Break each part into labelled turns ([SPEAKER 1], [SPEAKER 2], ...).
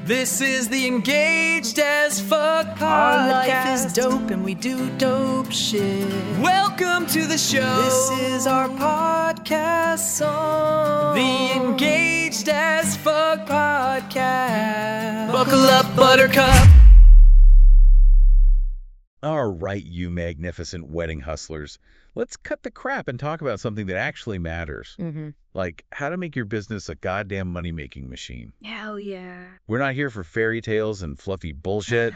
[SPEAKER 1] This is the Engaged as Fuck podcast.
[SPEAKER 2] Our life is dope and we do dope shit.
[SPEAKER 1] Welcome to the show.
[SPEAKER 2] This is our podcast song.
[SPEAKER 1] The Engaged as Fuck podcast. Buckle up, Buttercup.
[SPEAKER 3] All right, you magnificent wedding hustlers. Let's cut the crap and talk about something that actually matters. Like how to make your business a goddamn money-making machine.
[SPEAKER 4] Hell yeah.
[SPEAKER 3] We're not here for fairy tales and fluffy bullshit.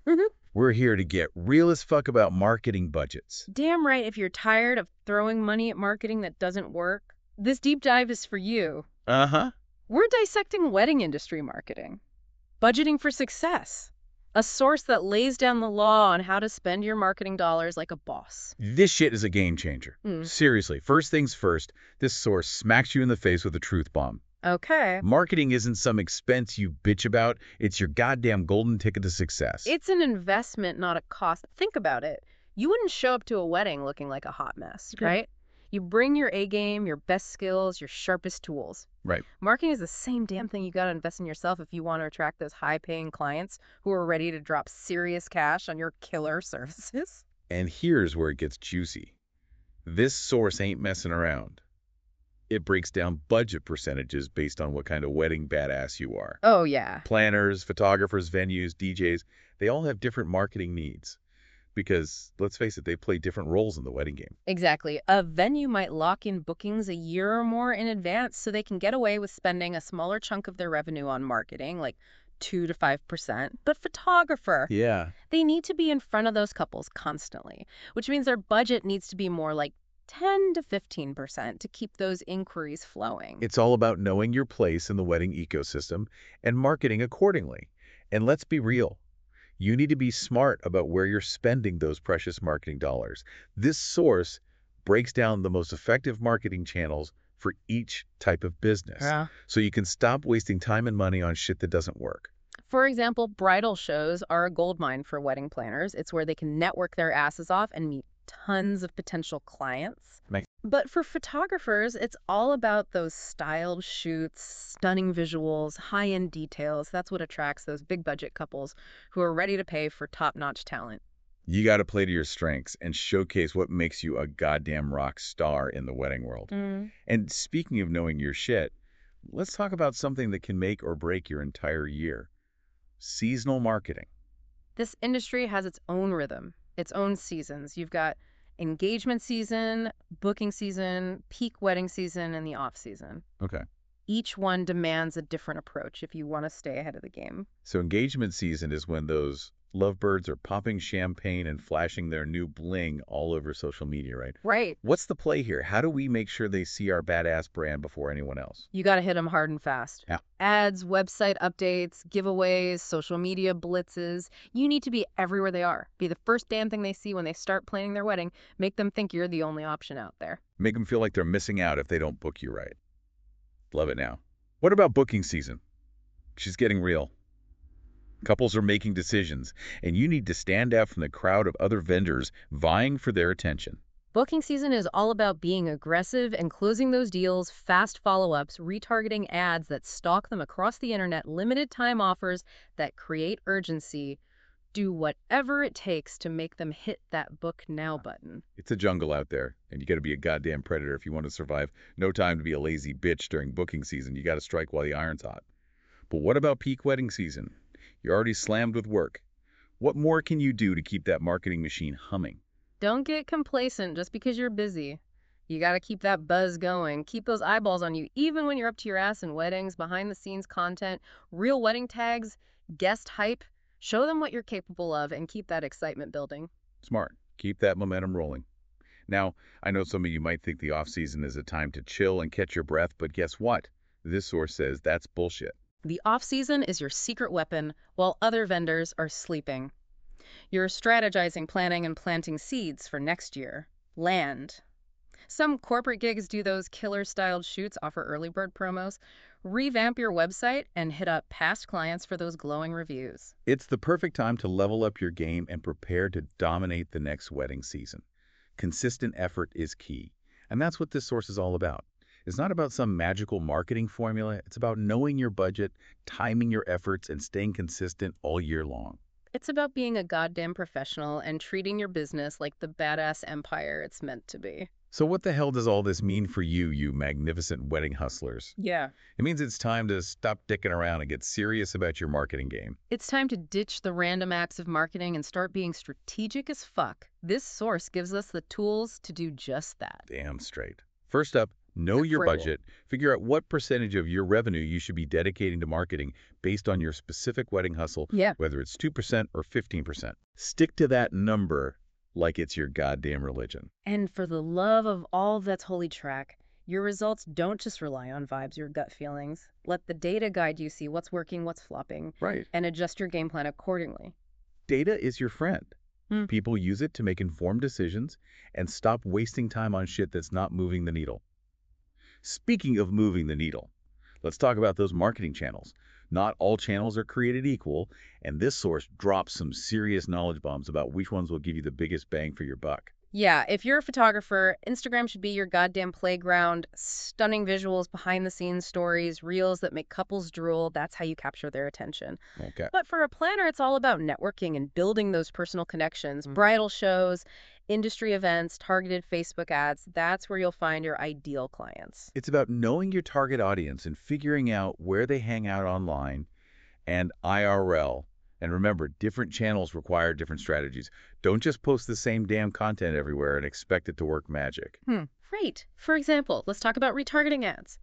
[SPEAKER 3] We're here to get real as fuck about marketing budgets.
[SPEAKER 4] Damn right, if you're tired of throwing money at marketing that doesn't work, this deep dive is for you.
[SPEAKER 3] Uh-huh.
[SPEAKER 4] We're dissecting wedding industry marketing. Budgeting for success. A source that lays down the law on how to spend your marketing dollars like a boss.
[SPEAKER 3] This shit is a game changer. Seriously, first things first, this source smacks you in the face with a truth bomb.
[SPEAKER 4] Okay.
[SPEAKER 3] Marketing isn't some expense you bitch about. It's your goddamn golden ticket to success.
[SPEAKER 4] It's an investment, not a cost. Think about it. You wouldn't show up to a wedding looking like a hot mess, right? You bring your A game, your best skills, your sharpest tools.
[SPEAKER 3] Right.
[SPEAKER 4] Marketing is the same damn thing. You got to invest in yourself if you want to attract those high-paying clients who are ready to drop serious cash on your killer services.
[SPEAKER 3] And here's where it gets juicy. This source ain't messing around. It breaks down budget percentages based on what kind of wedding badass you are.
[SPEAKER 4] Oh, yeah.
[SPEAKER 3] Planners, photographers, venues, DJs, they all have different marketing needs. Because, let's face it, they play different roles in the wedding game.
[SPEAKER 4] Exactly. A venue might lock in bookings a year or more in advance so they can get away with spending a smaller chunk of their revenue on marketing, like 2 to 5%. But photographer,
[SPEAKER 3] Yeah.
[SPEAKER 4] they need to be in front of those couples constantly, which means their budget needs to be more like 10 to 15% to keep those inquiries flowing.
[SPEAKER 3] It's all about knowing your place in the wedding ecosystem and marketing accordingly. And let's be real. You need to be smart about where you're spending those precious marketing dollars. This source breaks down the most effective marketing channels for each type of business.
[SPEAKER 4] Yeah.
[SPEAKER 3] So you can stop wasting time and money on shit that doesn't work.
[SPEAKER 4] For example, bridal shows are a goldmine for wedding planners. It's where they can network their asses off and meet tons of potential clients. But for photographers, it's all about those styled shoots, stunning visuals, high-end details. That's what attracts those big-budget couples who are ready to pay for top-notch talent.
[SPEAKER 3] You got to play to your strengths and showcase what makes you a goddamn rock star in the wedding world. And speaking of knowing your shit, let's talk about something that can make or break your entire year. Seasonal marketing.
[SPEAKER 4] This industry has its own rhythm, its own seasons. You've got engagement season, booking season, peak wedding season, and the off season.
[SPEAKER 3] Okay.
[SPEAKER 4] Each one demands a different approach if you want to stay ahead of the game.
[SPEAKER 3] So engagement season is when those lovebirds are popping champagne and flashing their new bling all over social media, right?
[SPEAKER 4] Right.
[SPEAKER 3] What's the play here? How do we make sure they see our badass brand before anyone else?
[SPEAKER 4] You got to hit them hard and fast.
[SPEAKER 3] Yeah.
[SPEAKER 4] Ads, website updates, giveaways, social media blitzes. You need to be everywhere they are. Be the first damn thing they see when they start planning their wedding. Make them think you're the only option out there.
[SPEAKER 3] Make them feel like they're missing out if they don't book you right. Love it now. What about booking season? She's getting real. Couples are making decisions, and you need to stand out from the crowd of other vendors vying for their attention.
[SPEAKER 4] Booking season is all about being aggressive and closing those deals, fast follow-ups, retargeting ads that stalk them across the internet, limited time offers that create urgency. Do whatever it takes to make them hit that book now button.
[SPEAKER 3] It's a jungle out there, and you got to be a goddamn predator if you want to survive. No time to be a lazy bitch during booking season. You got to strike while the iron's hot. But what about peak wedding season? You're already slammed with work. What more can you do to keep that marketing machine humming?
[SPEAKER 4] Don't get complacent just because you're busy. You got to keep that buzz going. Keep those eyeballs on you, even when you're up to your ass in weddings, behind-the-scenes content, real wedding tags, guest hype. Show them what you're capable of and keep that excitement building.
[SPEAKER 3] Smart. Keep that momentum rolling. Now, I know some of you might think the off-season is a time to chill and catch your breath, but guess what? This source says that's bullshit.
[SPEAKER 4] The off-season is your secret weapon while other vendors are sleeping. You're strategizing, planning, and planting seeds for next year. Land. Some corporate gigs do those killer-styled shoots, offer early bird promos. Revamp your website and hit up past clients for those glowing reviews.
[SPEAKER 3] It's the perfect time to level up your game and prepare to dominate the next wedding season. Consistent effort is key, and that's what this source is all about. is not about some magical marketing formula. It's about knowing your budget, timing your efforts, and staying consistent all year long.
[SPEAKER 4] It's about being a goddamn professional and treating your business like the badass empire it's meant to be.
[SPEAKER 3] So what the hell does all this mean for you, you magnificent wedding hustlers?
[SPEAKER 4] Yeah.
[SPEAKER 3] It means it's time to stop dicking around and get serious about your marketing game.
[SPEAKER 4] It's time to ditch the random acts of marketing and start being strategic as fuck. This source gives us the tools to do just that.
[SPEAKER 3] Damn straight. First up, know your
[SPEAKER 4] Incredible.
[SPEAKER 3] budget. Figure out what percentage of your revenue you should be dedicating to marketing based on your specific wedding hustle,
[SPEAKER 4] Yeah.
[SPEAKER 3] whether it's 2% or 15%. Stick to that number like it's your goddamn religion.
[SPEAKER 4] And for the love of all that's holy track, your results don't just rely on vibes or gut feelings. Let the data guide you see what's working, what's flopping,
[SPEAKER 3] Right.
[SPEAKER 4] and adjust your game plan accordingly.
[SPEAKER 3] Data is your friend.
[SPEAKER 4] Hmm.
[SPEAKER 3] People use it to make informed decisions and stop wasting time on shit that's not moving the needle. Speaking of moving the needle, let's talk about those marketing channels. Not all channels are created equal, and this source drops some serious knowledge bombs about which ones will give you the biggest bang for your buck.
[SPEAKER 4] Yeah, if you're a photographer, Instagram should be your goddamn playground. Stunning visuals, behind the scenes stories, reels that make couples drool. That's how you capture their attention.
[SPEAKER 3] Okay.
[SPEAKER 4] But for a planner, it's all about networking and building those personal connections. Bridal shows, industry events, targeted Facebook ads. That's where you'll find your ideal clients.
[SPEAKER 3] It's about knowing your target audience and figuring out where they hang out online and IRL. And remember, different channels require different strategies. Don't just post the same damn content everywhere and expect it to work magic.
[SPEAKER 4] Right. For example, let's talk about retargeting ads.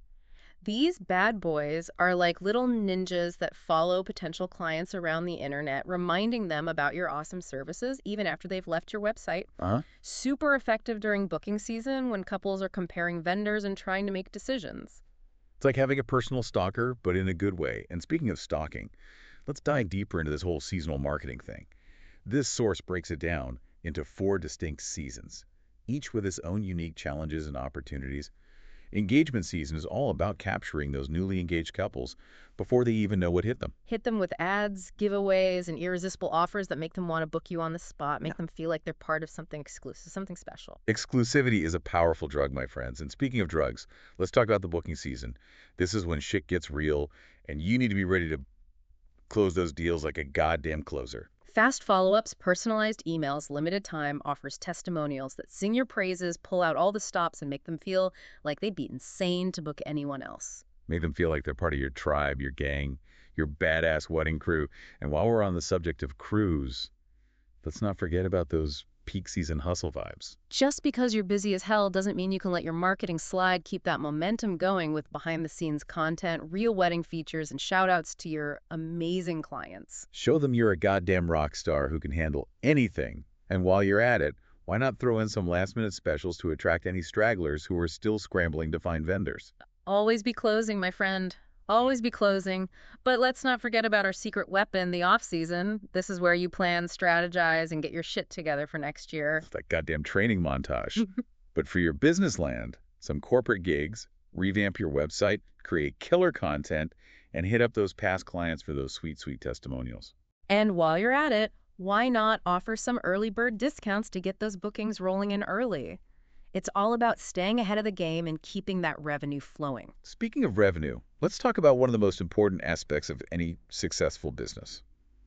[SPEAKER 4] These bad boys are like little ninjas that follow potential clients around the internet, reminding them about your awesome services even after they've left your website.
[SPEAKER 3] Uh-huh.
[SPEAKER 4] Super effective during booking season when couples are comparing vendors and trying to make decisions.
[SPEAKER 3] It's like having a personal stalker, but in a good way. And speaking of stalking, let's dive deeper into this whole seasonal marketing thing. This source breaks it down into 4 distinct seasons, each with its own unique challenges and opportunities. Engagement season is all about capturing those newly engaged couples before they even know what hit them.
[SPEAKER 4] Hit them with ads, giveaways, and irresistible offers that make them want to book you on the spot, make them feel like they're part of something exclusive, something special.
[SPEAKER 3] Exclusivity is a powerful drug, my friends. And speaking of drugs, let's talk about the booking season. This is when shit gets real, and you need to be ready to close those deals like a goddamn closer.
[SPEAKER 4] Fast follow-ups, personalized emails, limited time, offers testimonials that sing your praises, pull out all the stops, and make them feel like they'd be insane to book anyone else.
[SPEAKER 3] Make them feel like they're part of your tribe, your gang, your badass wedding crew. And while we're on the subject of crews, let's not forget about those peak season hustle vibes.
[SPEAKER 4] Just because you're busy as hell doesn't mean you can let your marketing slide. Keep that momentum going with behind-the-scenes content, real wedding features, and shout-outs to your amazing clients.
[SPEAKER 3] Show them you're a goddamn rock star who can handle anything. And while you're at it, why not throw in some last-minute specials to attract any stragglers who are still scrambling to find vendors?
[SPEAKER 4] Always be closing, my friend. Always be closing. But let's not forget about our secret weapon, the off-season. This is where you plan, strategize, and get your shit together for next year.
[SPEAKER 3] It's that goddamn training montage. But for your business land, some corporate gigs, revamp your website, create killer content, and hit up those past clients for those sweet, sweet testimonials.
[SPEAKER 4] And while you're at it, why not offer some early bird discounts to get those bookings rolling in early? It's all about staying ahead of the game and keeping that revenue flowing.
[SPEAKER 3] Speaking of revenue, let's talk about one of the most important aspects of any successful business.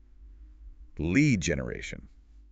[SPEAKER 3] Lead generation.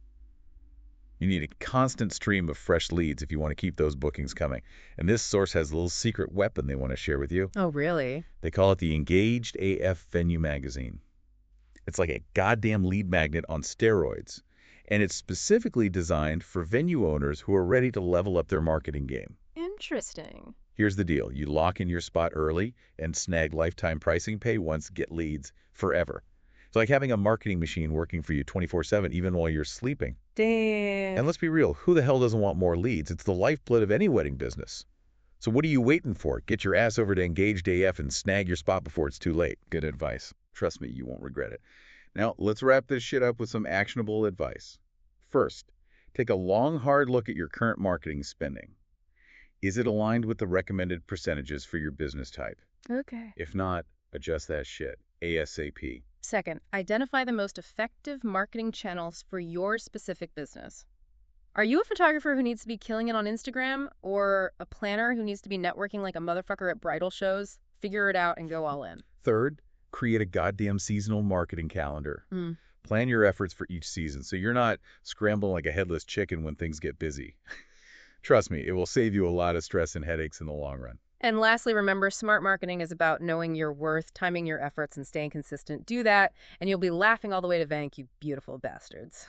[SPEAKER 3] You need a constant stream of fresh leads if you want to keep those bookings coming. And this source has a little secret weapon they want to share with you.
[SPEAKER 4] Oh, really?
[SPEAKER 3] They call it the Engaged AF Venue Magazine. It's like a goddamn lead magnet on steroids. And it's specifically designed for venue owners who are ready to level up their marketing game.
[SPEAKER 4] Interesting.
[SPEAKER 3] Here's the deal. You lock in your spot early and snag lifetime pricing pay once, get leads forever. It's like having a marketing machine working for you 24/7 even while you're sleeping.
[SPEAKER 4] Damn.
[SPEAKER 3] And let's be real, who the hell doesn't want more leads? It's the lifeblood of any wedding business. So what are you waiting for? Get your ass over to Engaged AF and snag your spot before it's too late. Good advice. Trust me, you won't regret it. Now, let's wrap this shit up with some actionable advice. First, take a long, hard look at your current marketing spending. Is it aligned with the recommended percentages for your business type?
[SPEAKER 4] Okay.
[SPEAKER 3] If not, adjust that shit ASAP.
[SPEAKER 4] Second, identify the most effective marketing channels for your specific business. Are you a photographer who needs to be killing it on Instagram, or a planner who needs to be networking like a motherfucker at bridal shows? Figure it out and go all in.
[SPEAKER 3] Third, create a goddamn seasonal marketing calendar. Plan your efforts for each season so you're not scrambling like a headless chicken when things get busy. Trust me, it will save you a lot of stress and headaches in the long run.
[SPEAKER 4] And lastly, remember, smart marketing is about knowing your worth, timing your efforts, and staying consistent. Do that, and you'll be laughing all the way to bank, you beautiful bastards.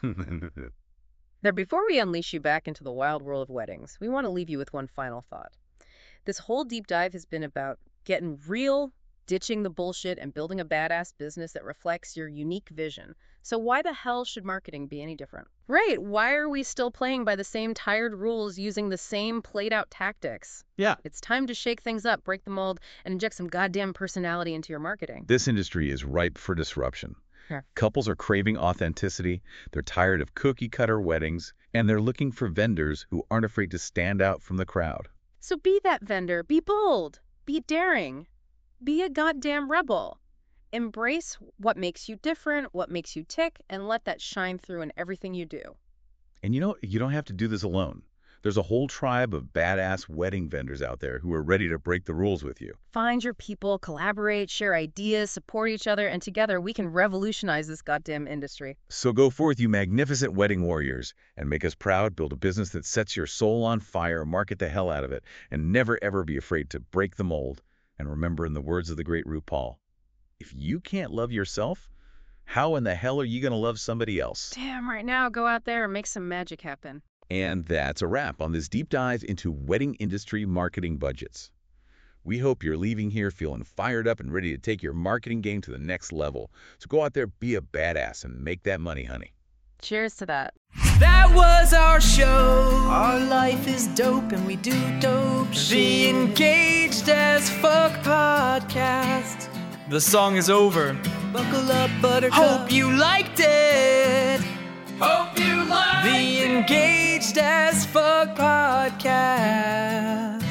[SPEAKER 4] Now, before we unleash you back into the wild world of weddings, we want to leave you with one final thought. This whole deep dive has been about getting real, ditching the bullshit, and building a badass business that reflects your unique vision. So why the hell should marketing be any different? Right, why are we still playing by the same tired rules using the same played-out tactics?
[SPEAKER 3] Yeah.
[SPEAKER 4] It's time to shake things up, break the mold, and inject some goddamn personality into your marketing.
[SPEAKER 3] This industry is ripe for disruption.
[SPEAKER 4] Yeah.
[SPEAKER 3] Couples are craving authenticity, they're tired of cookie-cutter weddings, and they're looking for vendors who aren't afraid to stand out from the crowd.
[SPEAKER 4] So be that vendor. Be bold. Be daring. Be a goddamn rebel. Embrace what makes you different, what makes you tick, and let that shine through in everything you do.
[SPEAKER 3] And you don't have to do this alone. There's a whole tribe of badass wedding vendors out there who are ready to break the rules with you.
[SPEAKER 4] Find your people, collaborate, share ideas, support each other, and together we can revolutionize this goddamn industry.
[SPEAKER 3] So go forth, you magnificent wedding warriors, and make us proud, build a business that sets your soul on fire, market the hell out of it, and never ever be afraid to break the mold. And remember, in the words of the great RuPaul, if you can't love yourself, how in the hell are you going to love somebody else?
[SPEAKER 4] Damn, right now, go out there and make some magic happen.
[SPEAKER 3] And that's a wrap on this deep dive into wedding industry marketing budgets. We hope you're leaving here feeling fired up and ready to take your marketing game to the next level. So go out there, be a badass, and make that money, honey.
[SPEAKER 4] Cheers to that.
[SPEAKER 1] That was our show.
[SPEAKER 2] Our life is dope and we do dope
[SPEAKER 1] The
[SPEAKER 2] shit.
[SPEAKER 1] Engaged as Fuck podcast. The song is over.
[SPEAKER 2] Buckle up, buttercup.
[SPEAKER 1] Hope you liked it. Hope you liked The Engaged as Fuck podcast.